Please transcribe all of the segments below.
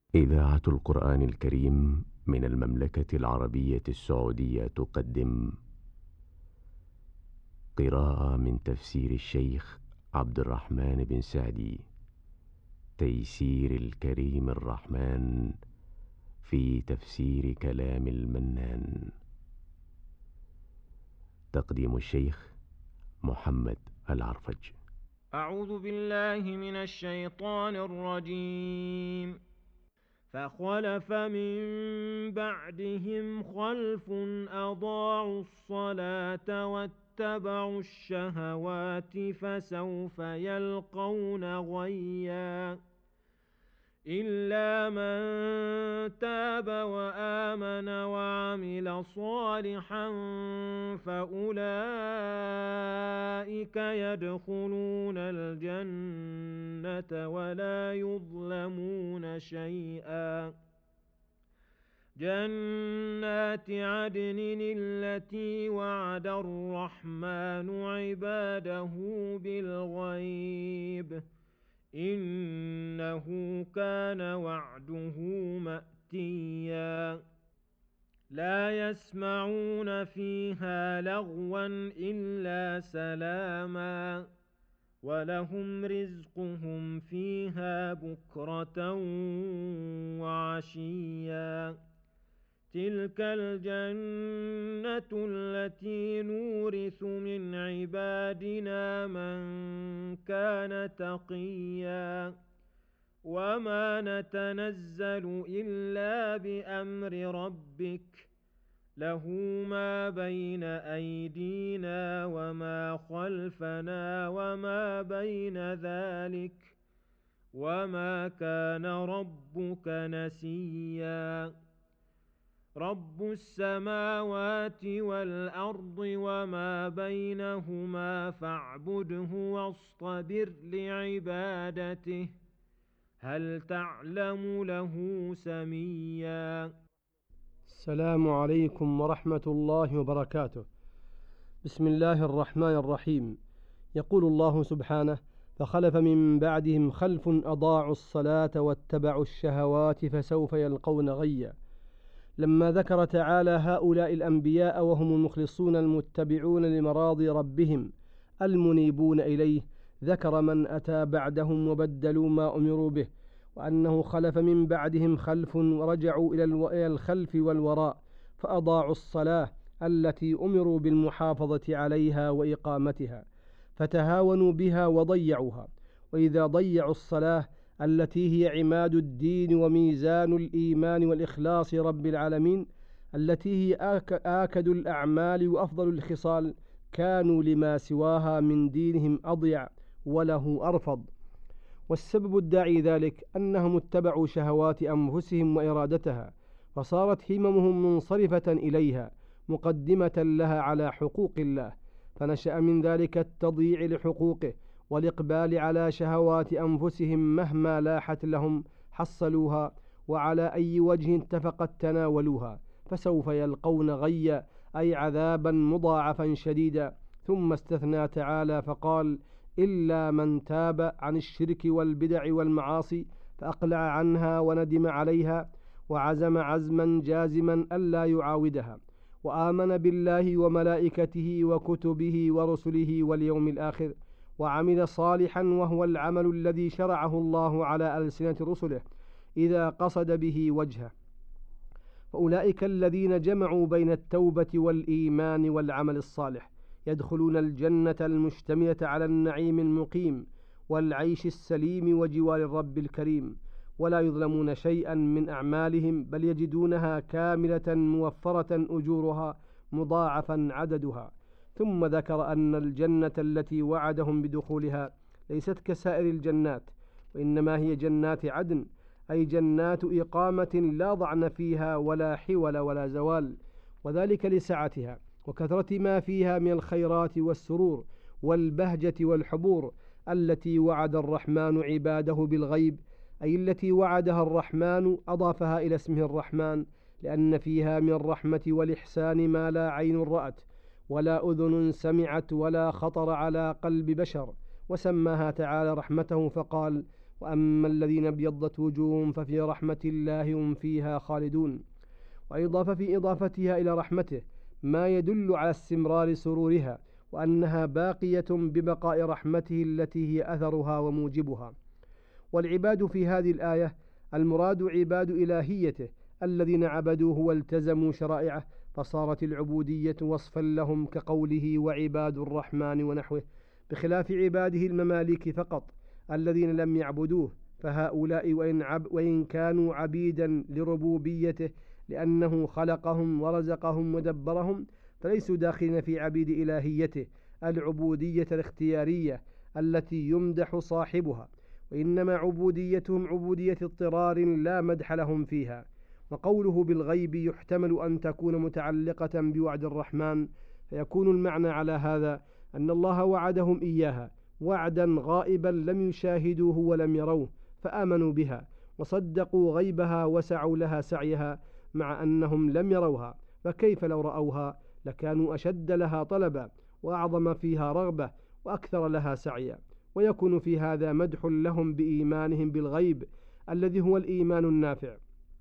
إذاعة القرآن الكريم من المملكة العربية السعودية تقدم قراءة من تفسير الشيخ عبد الرحمن بن سعدي، تيسير الكريم الرحمن في تفسير كلام المنان. تقديم الشيخ محمد العرفج. أعوذ بالله من الشيطان الرجيم. فخلف من بعدهم خلف أضاعوا الصلاة واتبعوا الشهوات فسوف يلقون غيا إلا من تاب وآمن وعمل صالحا فأولئك يدخلون الجنة ولا يظلمون شيئا. جنات عدن التي وعد الرحمن عباده بالغيب إنه كان وعده مأتيا. لا يسمعون فيها لغوا إلا سلاما ولهم رزقهم فيها بكرة وعشيا. تلك الجنة التي نورث من عبادنا من كان تقيا. وما نتنزل إلا بأمر ربك له ما بين أيدينا وما خلفنا وما بين ذلك وما كان ربك نسيا. رب السماوات والأرض وما بينهما فاعبده واصطبر لعبادته هل تعلم له سميا. السلام عليكم ورحمة الله وبركاته. بسم الله الرحمن الرحيم. يقول الله سبحانه: فخلف من بعدهم خلف أضاعوا الصلاة واتبعوا الشهوات فسوف يلقون غيا. لما ذكر تعالى هؤلاء الأنبياء وهم المخلصون المتبعون لمراضي ربهم المنيبون إليه، ذكر من أتى بعدهم وبدلوا ما أمروا به، وأنه خلف من بعدهم خلف ورجعوا إلى الخلف والوراء فأضاعوا الصلاة التي أمروا بالمحافظة عليها وإقامتها فتهاونوا بها وضيعوها. وإذا ضيعوا الصلاة التي هي عماد الدين وميزان الإيمان والإخلاص رب العالمين، التي هي آكد الأعمال وأفضل الخصال، كانوا لما سواها من دينهم أضيع وله أرفض. والسبب الداعي ذلك أنهم اتبعوا شهوات أنفسهم وإرادتها، فصارت هممهم منصرفة إليها مقدمة لها على حقوق الله، فنشأ من ذلك التضييع لحقوقه والإقبال على شهوات أنفسهم مهما لاحت لهم حصلوها، وعلى أي وجه اتفقت تناولوها، فسوف يلقون غيا أي عذابا مضاعفا شديدا. ثم استثنى تعالى فقال: إلا من تاب عن الشرك والبدع والمعاصي فأقلع عنها وندم عليها وعزم عزما جازما ألا يعاودها، وآمن بالله وملائكته وكتبه ورسله واليوم الآخر، وعمل صالحا وهو العمل الذي شرعه الله على ألسنة رسله إذا قصد به وجهه. فأولئك الذين جمعوا بين التوبة والإيمان والعمل الصالح يدخلون الجنة المشتملة على النعيم المقيم والعيش السليم وجوار الرب الكريم، ولا يظلمون شيئا من أعمالهم، بل يجدونها كاملة موفرة أجورها مضاعفا عددها. ثم ذكر أن الجنة التي وعدهم بدخولها ليست كسائر الجنات، وإنما هي جنات عدن، أي جنات إقامة لا ضعن فيها ولا حول ولا زوال، وذلك لسعتها وكثرة ما فيها من الخيرات والسرور والبهجة والحبور التي وعد الرحمن عباده بالغيب، أي التي وعدها الرحمن أضافها إلى اسمه الرحمن، لأن فيها من الرحمة والإحسان ما لا عين رأت ولا أذن سمعت ولا خطر على قلب بشر، وسماها تعالى رحمته فقال: وأما الذين ابيضت وجوههم ففي رحمة الله هم فيها خالدون. وأضاف في إضافتها إلى رحمته ما يدل على استمرار سرورها وأنها باقية ببقاء رحمته التي هي أثرها وموجبها. والعباد في هذه الآية المراد عباد إلهيته الذين عبدوه والتزموا شرائعه، فصارت العبودية وصفا لهم كقوله وعباد الرحمن ونحوه، بخلاف عباده المماليك فقط الذين لم يعبدوه، فهؤلاء وإن كانوا عبيدا لربوبيته لأنه خلقهم ورزقهم ودبرهم، فليسوا داخلين في عبيد إلهيته العبودية الاختيارية التي يمدح صاحبها، وإنما عبوديتهم عبودية اضطرار لا مدح لهم فيها. وقوله بالغيب يحتمل أن تكون متعلقة بوعد الرحمن، فيكون المعنى على هذا أن الله وعدهم إياها وعدا غائبا لم يشاهدوه ولم يروه، فآمنوا بها وصدقوا غيبها وسعوا لها سعيها مع أنهم لم يروها، فكيف لو رأوها لكانوا أشد لها طلبا وأعظم فيها رغبة وأكثر لها سعيا. ويكون في هذا مدح لهم بإيمانهم بالغيب الذي هو الإيمان النافع.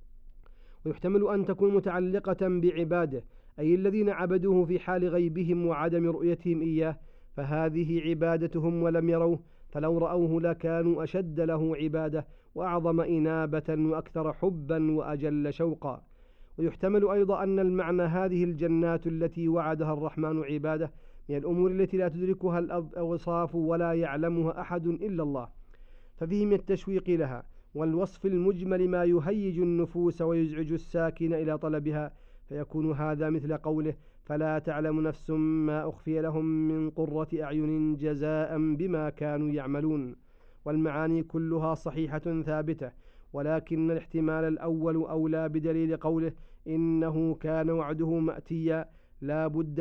ويحتمل أن تكون متعلقة بعباده أي الذين عبدوه في حال غيبهم وعدم رؤيتهم إياه، فهذه عبادتهم ولم يروه، فلو رأوه لكانوا أشد له عبادة وأعظم إنابة وأكثر حبا وأجل شوقا. ويحتمل أيضا أن المعنى هذه الجنات التي وعدها الرحمن عباده من الأمور التي لا تدركها الأوصاف ولا يعلمها أحد إلا الله، ففيه من التشويق لها والوصف المجمل ما يهيج النفوس ويزعج الساكن إلى طلبها، فيكون هذا مثل قوله فلا تعلم نفس ما أخفي لهم من قرة أعين جزاء بما كانوا يعملون. والمعاني كلها صحيحة ثابتة، ولكن الاحتمال الأول أولى بدليل قوله إنه كان وعده مأتيا لا بد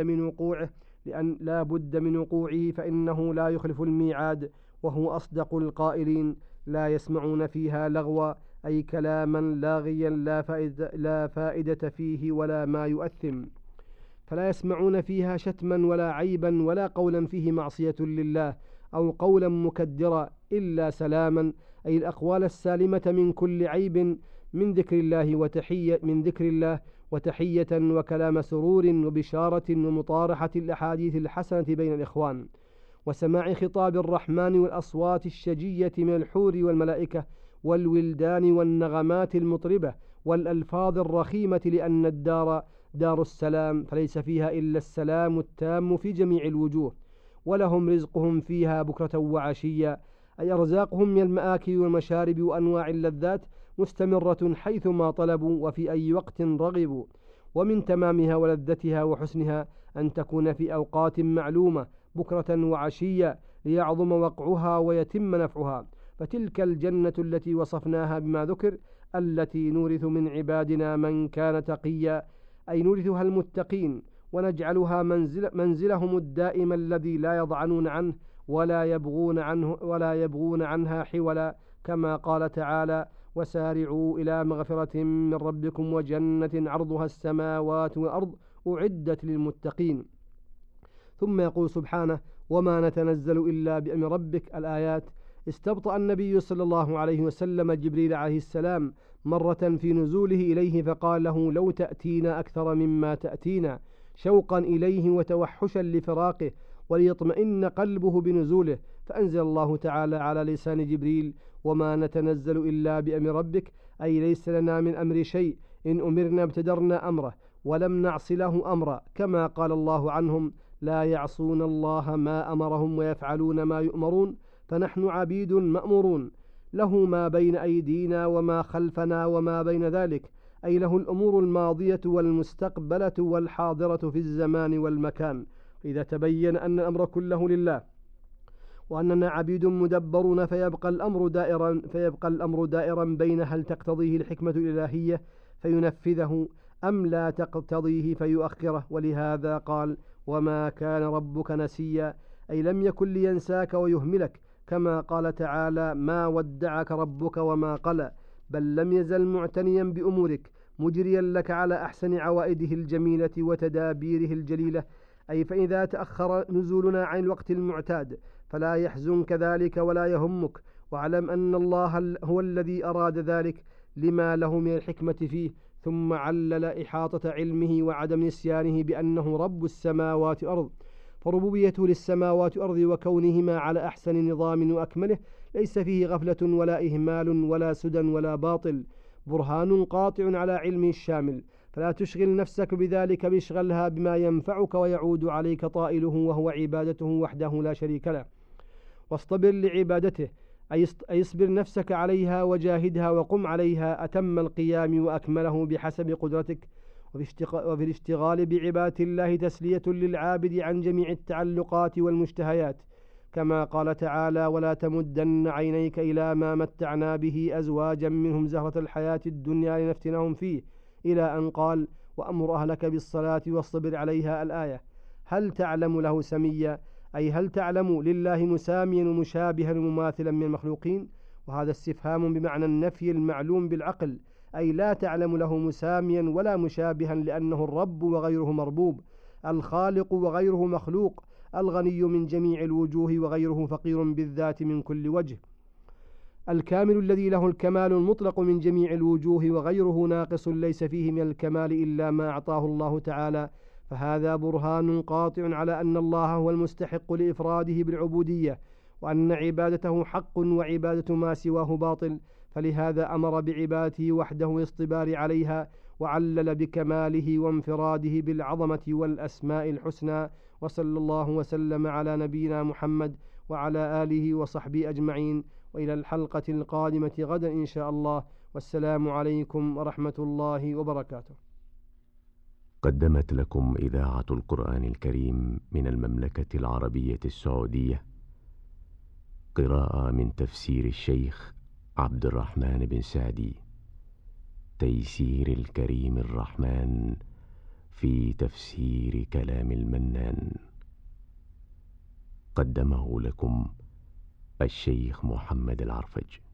من وقوعه فإنه لا يخلف الميعاد، وهو أصدق القائلين لا يسمعون فيها لغوا أي كلاما لاغيا لا فائدة فيه ولا ما يؤثم، فلا يسمعون فيها شتما ولا عيبا ولا قولا فيه معصية لله أو قولا مكدرا إلا سلاما أي الأقوال السالمة من كل عيب من ذكر الله وتحية وكلام سرور وبشارة ومطارحة الأحاديث الحسنة بين الإخوان، وسماع خطاب الرحمن والأصوات الشجية من الحور والملائكة والولدان والنغمات المطربة والألفاظ الرخيمة، لأن الدار دار السلام فليس فيها إلا السلام التام في جميع الوجوه، ولهم رزقهم فيها بكرة وعشيا أي أرزاقهم من المآكل والمشارب وأنواع اللذات مستمرة حيثما طلبوا وفي أي وقت رغبوا. ومن تمامها ولذتها وحسنها أن تكون في أوقات معلومة بكرة وعشيا ليعظم وقعها ويتم نفعها، فتلك الجنة التي وصفناها بما ذكر التي نورث من عبادنا من كان تقيا أي نورثها المتقين، ونجعلها منزلهم الدائم الذي لا يضعنون عنه ولا يبغون عنها حولا، كما قال تعالى وسارعوا إلى مغفرة من ربكم وجنة عرضها السماوات والأرض أعدت للمتقين. ثم يقول سبحانه وما نتنزل إلا بأمر ربك الآيات. استبطأ النبي صلى الله عليه وسلم جبريل عليه السلام مرة في نزوله إليه فقال له لو تأتينا أكثر مما تأتينا، شوقا إليه وتوحشا لفراقه وليطمئن قلبه بنزوله، فأنزل الله تعالى على لسان جبريل وما نتنزل إلا بأمر ربك أي ليس لنا من أمر شيء، إن أمرنا ابتدرنا أمره ولم نعص له أمرا، كما قال الله عنهم لا يعصون الله ما أمرهم ويفعلون ما يؤمرون، فنحن عبيد مأمورون له ما بين أيدينا وما خلفنا وما بين ذلك، أي له الأمور الماضية والمستقبلة والحاضرة في الزمان والمكان. إذا تبين أن الأمر كله لله وأننا عبيد مدبرون فيبقى الأمر دائرا بين هل تقتضيه الحكمة الإلهية فينفذه أم لا تقتضيه فيؤخره. ولهذا قال وما كان ربك نسيا أي لم يكن لينساك ويهملك، كما قال تعالى ما ودعك ربك وما قلى، بل لم يزل معتنيا بأمورك مجريا لك على أحسن عوائده الجميلة وتدابيره الجليلة، أي فإذا تأخر نزولنا عن الوقت المعتاد فلا يحزنك ذلك ولا يهمك، واعلم أن الله هو الذي أراد ذلك لما له من الحكمة فيه. ثم علل إحاطة علمه وعدم نسيانه بأنه رب السماوات والأرض، فربوبيته للسماوات والأرض وكونهما على أحسن نظام وأكمله ليس فيه غفلة ولا إهمال ولا سدى ولا باطل، برهان قاطع على علمه الشامل. فلا تشغل نفسك بذلك، باشغلها بما ينفعك ويعود عليك طائله، وهو عبادته وحده لا شريك له. واصطبر لعبادته، أي اصبر نفسك عليها وجاهدها وقم عليها أتم القيام وأكمله بحسب قدرتك. وفي الاشتغال بعبادة الله تسلية للعابد عن جميع التعلقات والمشتهيات، كما قال تعالى: ولا تمدن عينيك إلى ما متعنا به أزواجا منهم زهرة الحياة الدنيا لنفتنهم فيه، إلى أن قال: وأمر أهلك بالصلاة واصطبر عليها. الآية. هل تعلم له سميا، أي هل تعلم لله مساميا ومشابها ومماثلا من المخلوقين؟ وهذا استفهام بمعنى النفي المعلوم بالعقل، أي لا تعلم له مساميا ولا مشابها، لأنه الرب وغيره مربوب، الخالق وغيره مخلوق، الغني من جميع الوجوه وغيره فقير بالذات من كل وجه، الكامل الذي له الكمال المطلق من جميع الوجوه وغيره ناقص ليس فيه من الكمال إلا ما أعطاه الله تعالى. فهذا برهان قاطع على أن الله هو المستحق لإفراده بالعبودية، وأن عبادته حق وعبادة ما سواه باطل. فلهذا أمر بعبادته وحده والاصطبار عليها، وعلل بكماله وانفراده بالعظمة والأسماء الحسنى. وصلى الله وسلم على نبينا محمد وعلى آله وصحبه أجمعين، وإلى الحلقة القادمة غدا إن شاء الله، والسلام عليكم ورحمة الله وبركاته. قدمت لكم إذاعة القرآن الكريم من المملكة العربية السعودية قراءة من تفسير الشيخ عبد الرحمن بن سعدي، تيسير الكريم الرحمن في تفسير كلام المنان. قدمه لكم الشيخ محمد العرفج.